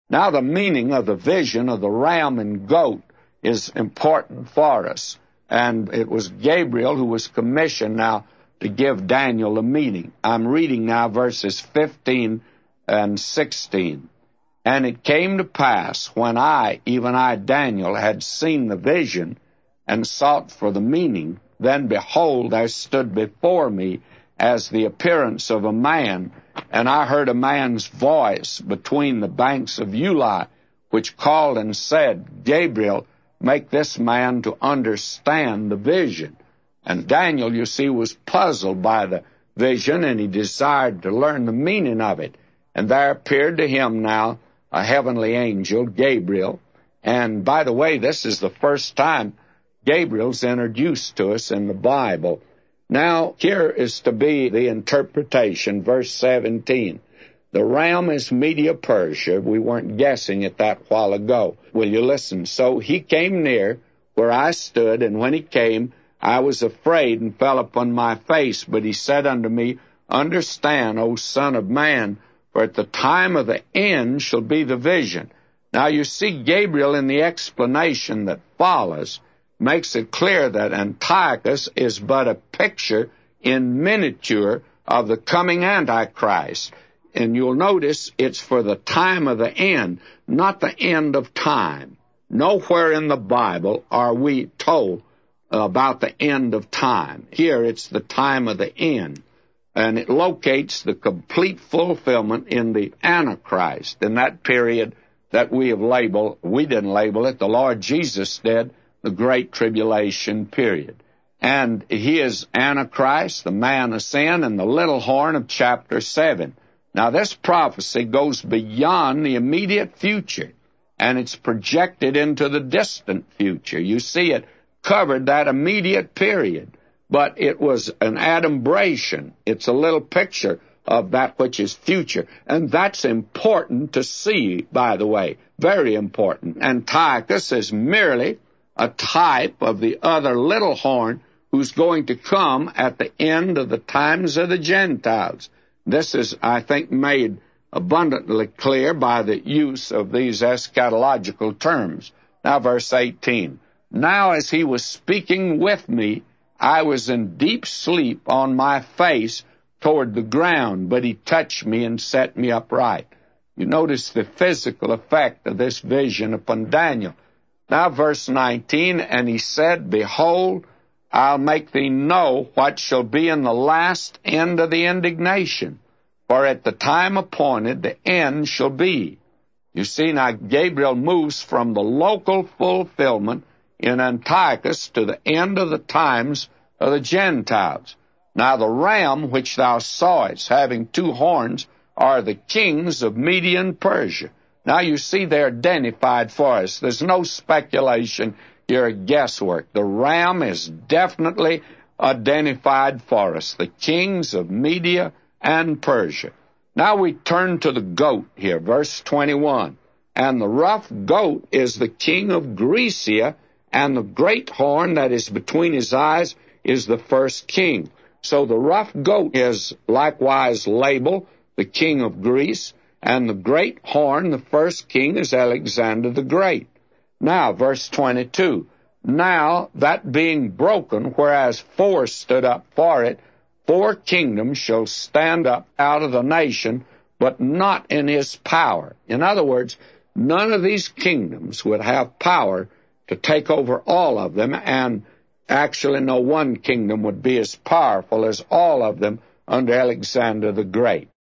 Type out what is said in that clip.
Now the meaning of the vision of the ram and goat is important for us. And it was Gabriel who was commissioned now to give Daniel the meaning. I'm reading now verses 15 and 16. And it came to pass, when I, even I, Daniel, had seen the vision and sought for the meaning, then behold, there stood before me as the appearance of a man, and I heard a man's voice between the banks of Uli, which called and said, Gabriel, make this man to understand the vision. And Daniel, you see, was puzzled by the vision, and he desired to learn the meaning of it. And there appeared to him now a heavenly angel, Gabriel. And by the way, this is the first time Gabriel's introduced to us in the Bible. Now, here is to be the interpretation, verse 17. The ram is Media-Persia. We weren't guessing at that while ago. Will you listen? So he came near where I stood, and when he came, I was afraid and fell upon my face. But he said unto me, Understand, O Son of Man, for at the time of the end shall be the vision. Now you see, Gabriel in the explanation that follows makes it clear that Antiochus is but a picture in miniature of the coming Antichrist. And you'll notice it's for the time of the end, not the end of time. Nowhere in the Bible are we told about the end of time. Here it's the time of the end. And it locates the complete fulfillment in the Antichrist, in that period that we have labeled, we didn't label it, the Lord Jesus did, the Great Tribulation period. And he is Antichrist, the man of sin, and the little horn of chapter 7. Now, this prophecy goes beyond the immediate future, and it's projected into the distant future. You see, it covered that immediate period, but it was an adumbration. It's a little picture of that which is future, and that's important to see, by the way, very important. Antiochus is merely a type of the other little horn who's going to come at the end of the times of the Gentiles. This is, I think, made abundantly clear by the use of these eschatological terms. Now, verse 18. Now, as he was speaking with me, I was in deep sleep on my face toward the ground, but he touched me and set me upright. You notice the physical effect of this vision upon Daniel. Now, verse 19, and he said, Behold, I'll make thee know what shall be in the last end of the indignation, for at the time appointed the end shall be. You see, now Gabriel moves from the local fulfillment in Antiochus to the end of the times of the Gentiles. Now the ram which thou sawest, having two horns, are the kings of Media and Persia. Now you see they're identified for us. There's no speculation here or guesswork. The ram is definitely identified for us, the kings of Media and Persia. Now we turn to the goat here, verse 21. And the rough goat is the king of Grecia, and the great horn that is between his eyes is the first king. So the rough goat is likewise labeled the king of Greece, and the great horn, the first king, is Alexander the Great. Now, verse 22. Now, that being broken, whereas four stood up for it, 4 kingdoms shall stand up out of the nation, but not in his power. In other words, none of these kingdoms would have power to take over all of them, and actually no one kingdom would be as powerful as all of them under Alexander the Great.